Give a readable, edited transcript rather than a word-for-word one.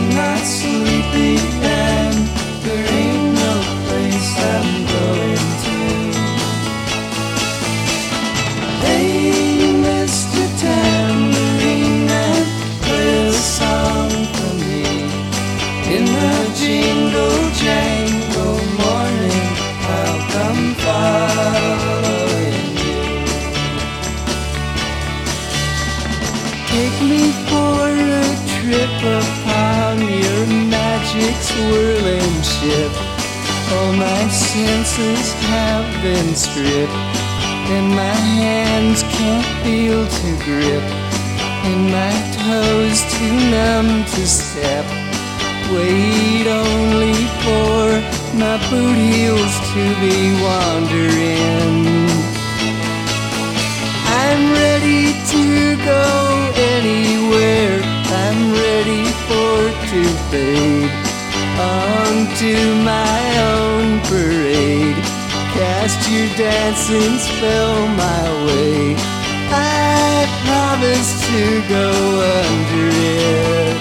not sleepy and there ain't no place I'm going to. Hey, Mr. Tambourine Man, play a song for me. In the jingle jangle morning, I'll come following you. Take me for a trip upon your magic swirling ship. All my senses have been stripped, and my hands can't feel to grip, and my toes too numb to step. Wait only for my boot heels to be wandering. I'm ready to go anywhere, I'm ready for to fade onto my own parade. Cast your dancing spell my way, I promise to go under it.